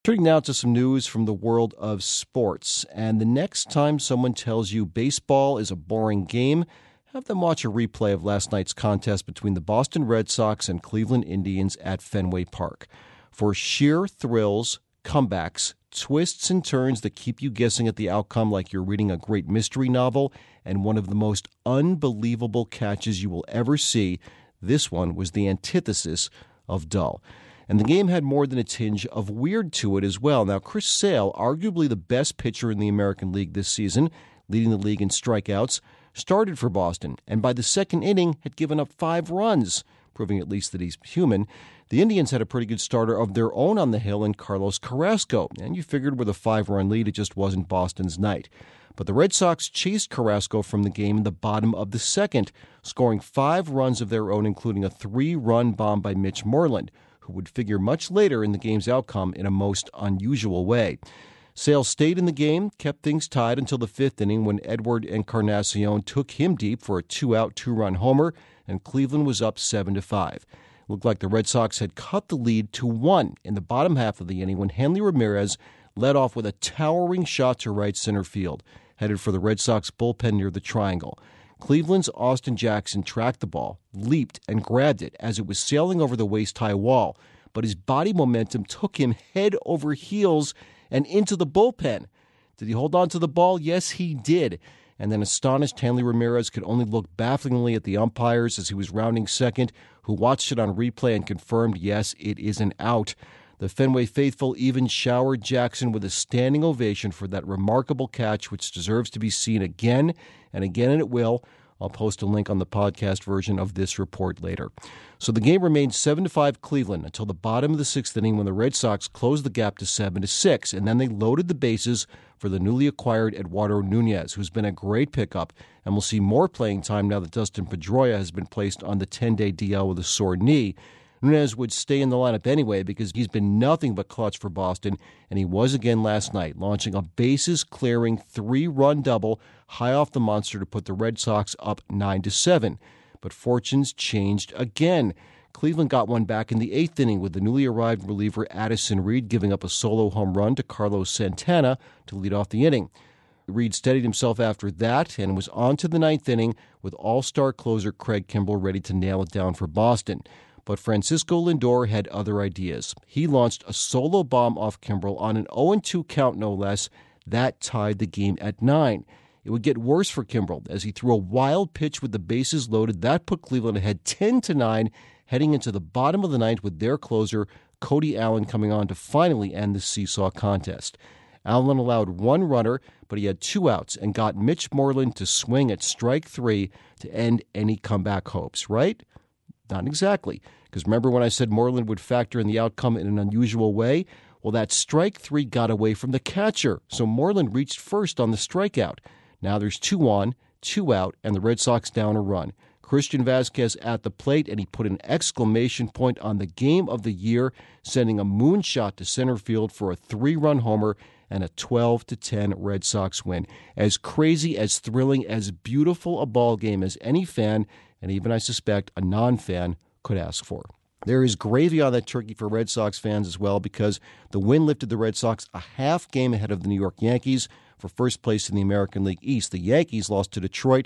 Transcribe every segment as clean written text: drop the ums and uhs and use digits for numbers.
Turning now to some news from the world of sports. And the next time someone tells you baseball is a boring game, have them watch a replay of last night's contest between the Boston Red Sox and Cleveland Indians at Fenway Park. For sheer thrills, comebacks, twists and turns that keep you guessing at the outcome like you're reading a great mystery novel, and one of the most unbelievable catches you will ever see, this one was the antithesis of dull. And the game had more than a tinge of weird to it as well. Now, Chris Sale, arguably the best pitcher in the American League this season, leading the league in strikeouts, started for Boston, and by the second inning had given up 5 runs, proving at least that he's human. The Indians had a pretty good starter of their own on the hill in Carlos Carrasco, and you figured with a 5-run lead it just wasn't Boston's night. But the Red Sox chased Carrasco from the game in the bottom of the second, scoring 5 runs of their own, including a 3-run bomb by Mitch Moreland, who would figure much later in the game's outcome in a most unusual way. Sale stayed in the game, kept things tied until the 5th inning when Edward Encarnacion took him deep for a 2-out, 2-run homer, and Cleveland was up 7-5. It looked like the Red Sox had cut the lead to 1 in the bottom half of the inning when Hanley Ramirez led off with a towering shot to right center field, headed for the Red Sox bullpen near the triangle. Cleveland's Austin Jackson tracked the ball, leaped, and grabbed it as it was sailing over the waist-high wall, but his body momentum took him head over heels and into the bullpen. Did he hold on to the ball? Yes, he did. And then astonished Hanley Ramirez could only look bafflingly at the umpires as he was rounding second, who watched it on replay and confirmed, yes, it is an out. The Fenway faithful even showered Jackson with a standing ovation for that remarkable catch, which deserves to be seen again and again, and it will. I'll post a link on the podcast version of this report later. So the game remained 7-5 Cleveland until the bottom of the 6th inning when the Red Sox closed the gap to 7-6, and then they loaded the bases for the newly acquired Eduardo Nunez, who's been a great pickup and will see more playing time now that Dustin Pedroia has been placed on the 10-day DL with a sore knee. Nunez would stay in the lineup anyway because he's been nothing but clutch for Boston, and he was again last night, launching a bases-clearing 3-run double high off the monster to put the Red Sox up 9-7. But fortunes changed again. Cleveland got one back in the 8th inning with the newly arrived reliever Addison Reed giving up a solo home run to Carlos Santana to lead off the inning. Reed steadied himself after that and was on to the 9th inning with all-star closer Craig Kimbrell ready to nail it down for Boston. But Francisco Lindor had other ideas. He launched a solo bomb off Kimbrell on an 0-2 count, no less. That tied the game at 9. It would get worse for Kimbrell as he threw a wild pitch with the bases loaded. That put Cleveland ahead 10-9, heading into the bottom of the 9th with their closer, Cody Allen, coming on to finally end the seesaw contest. Allen allowed 1 runner, but he had 2 outs and got Mitch Moreland to swing at strike 3 to end any comeback hopes, right? Not exactly, because remember when I said Moreland would factor in the outcome in an unusual way? Well, that strike 3 got away from the catcher, so Moreland reached first on the strikeout. Now there's 2 on, 2 out, and the Red Sox down a run. Christian Vasquez at the plate, and he put an exclamation point on the game of the year, sending a moonshot to center field for a 3-run homer and a 12-10 Red Sox win. As crazy, as thrilling, as beautiful a ball game as any fan, and even, I suspect, a non-fan could ask for. There is gravy on that turkey for Red Sox fans as well because the win lifted the Red Sox a half game ahead of the New York Yankees for first place in the American League East. The Yankees lost to Detroit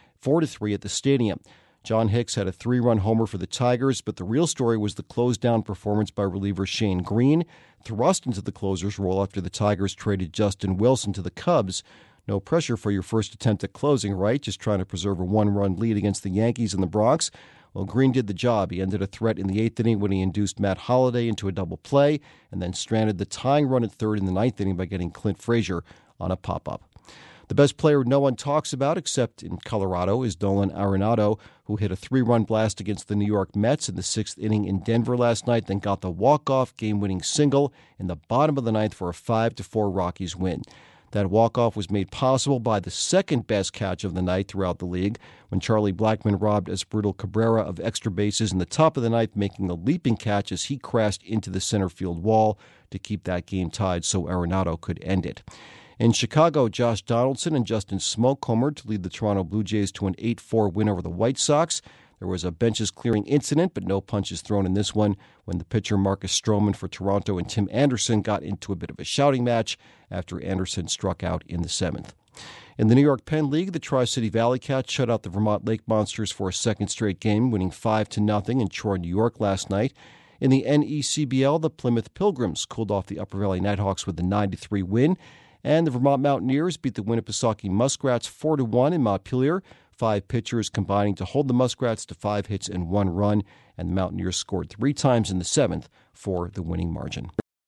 4-3 at the Stadium. John Hicks had a 3-run homer for the Tigers, but the real story was the close-down performance by reliever Shane Greene, thrust into the closer's role after the Tigers traded Justin Wilson to the Cubs. No pressure for your first attempt at closing, right? Just trying to preserve a 1-run lead against the Yankees in the Bronx. Well, Greene did the job. He ended a threat in the 8th inning when he induced Matt Holliday into a double play and then stranded the tying run at 3rd in the 9th inning by getting Clint Frazier on a pop-up. The best player no one talks about, except in Colorado, is Nolan Arenado, who hit a 3-run blast against the New York Mets in the 6th inning in Denver last night, then got the walk-off game-winning single in the bottom of the 9th for a 5-4 Rockies win. That walk-off was made possible by the second-best catch of the night throughout the league, when Charlie Blackmon robbed Asdrubal Cabrera of extra bases in the top of the 9th, making the leaping catch as he crashed into the center field wall to keep that game tied so Arenado could end it. In Chicago, Josh Donaldson and Justin Smoke homered to lead the Toronto Blue Jays to an 8-4 win over the White Sox. There was a benches clearing incident, but no punches thrown in this one when the pitcher Marcus Stroman for Toronto and Tim Anderson got into a bit of a shouting match after Anderson struck out in the 7th. In the New York Penn League, the Tri-City Valley Cats shut out the Vermont Lake Monsters for a second straight game, winning 5-0 in Troy, New York last night. In the NECBL, the Plymouth Pilgrims cooled off the Upper Valley Nighthawks with a 9-3 win, and the Vermont Mountaineers beat the Winnipesaukee Muskrats 4-1 in Montpelier. 5 pitchers combining to hold the Muskrats to 5 hits and 1 run, and the Mountaineers scored 3 times in the 7th for the winning margin.